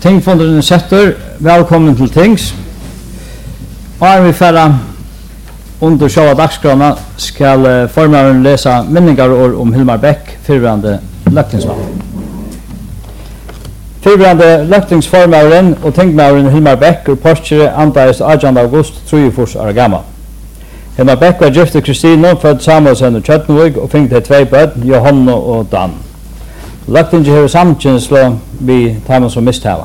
Tingfonden setter, velkommen til Tings. Og vi færre under sjåa dagskrana skal formaren lesa minningar om Hilmar Bäck, fyrrande løktingsmann. Fyrrande løktingsformaren og tingmauren Hilmar Bäck og Porskjere andaist 18. august 43 år gammal. Hilmar Bäck var gift til Kristine, født Samuelsen og Kjøttenvig og fingte 2 bød, Johanna og Dan. Løktingi hever samkjenslo vi tæmen som misthava.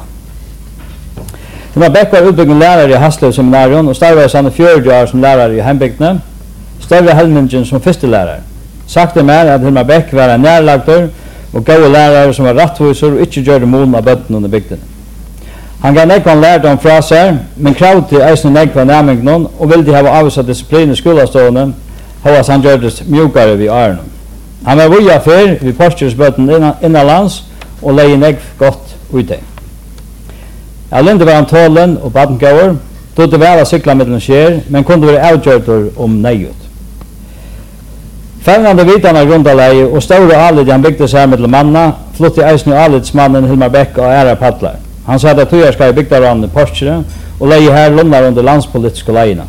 Hilmar Bäck var utbyggende lærer i Haslev seminarium og starvet han i 40 år som lærer i heimbygdene, større helmingen som første lærer. Sagt er mer at Hilmar Bäck var en nærlagter og gode lærere som var rattviser og ikke gjør mån av bøttene under bygdene. Han gav nekvann lærdom fra seg, men krav til eisne nekvann nærmengnen og ville hava avvisa disiplin i skolastående, hos han gjørdes mjukare vid årene. Han var vuja fyr vid Porskjeresbøtten innanlands og leie nekv godt ute. Alinde var han tålen og badengauer, tog det vel å sykla med den skjer, men kunne være avgjørter om neiut. Fernande vitana grundaleie og store alid han bygde seg med manna, flytti eisne alidsmannen Hilmar Bäck og æra paddlar. Han sa at tøyarska i bygdarann i Porskjere og leie her lundar under landspolitiske leina.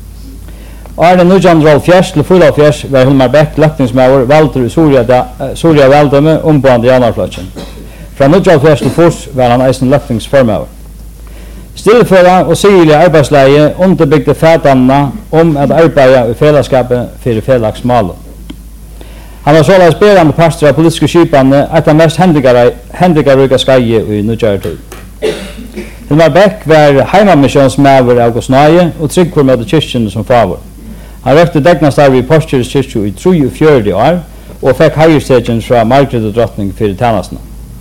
Arne 1904 til 1944 var Hilmar Bäck løktingsmaur valdur i Soria veldømme omboende janarfløtjen. Fra 1904 til 1944 var han eisen løktingsformaur. Stillføra og sigelig arbeidsleie underbygde fædanna om at arbeida i fellesskapet for felagsmalen. Han var såleis berande pastor av politiske skipane etter mest hendrikarryka skeie i Nudjartid. Hilmar Bäck var heimamisjonsmaver av Gosnaie og tryggfor med kyrkjene som favor. Han røkte degnastarvi i Porskjeres kyrkju i 43 år og fikk heirstegjen fra Margrethe og drottning for tjenestene.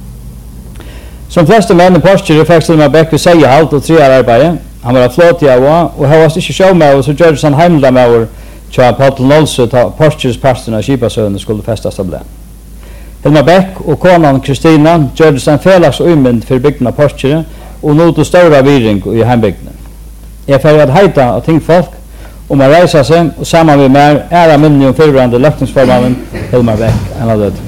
Som fleste menn i Porskjere fikk Hilmar Bäck ved seihalt og 3 arbeid. Han var flåtig av og hevast ikke sjåmaver, så gjørdes han heimlamaver tja Patel Nolse ta Porskjeres pastorna Kipasøene skulle festas av ble. Hilmar Bäck og konan Kristina gjørdes en felags uymynd for bygden av Porskjere og nå til større viring i heimbygdene. Jeg får at heita av tingfolk om å reisa seg og sammen med mer æra minni om fyrrande løktingsformannen Hilmar Bäck enn av død.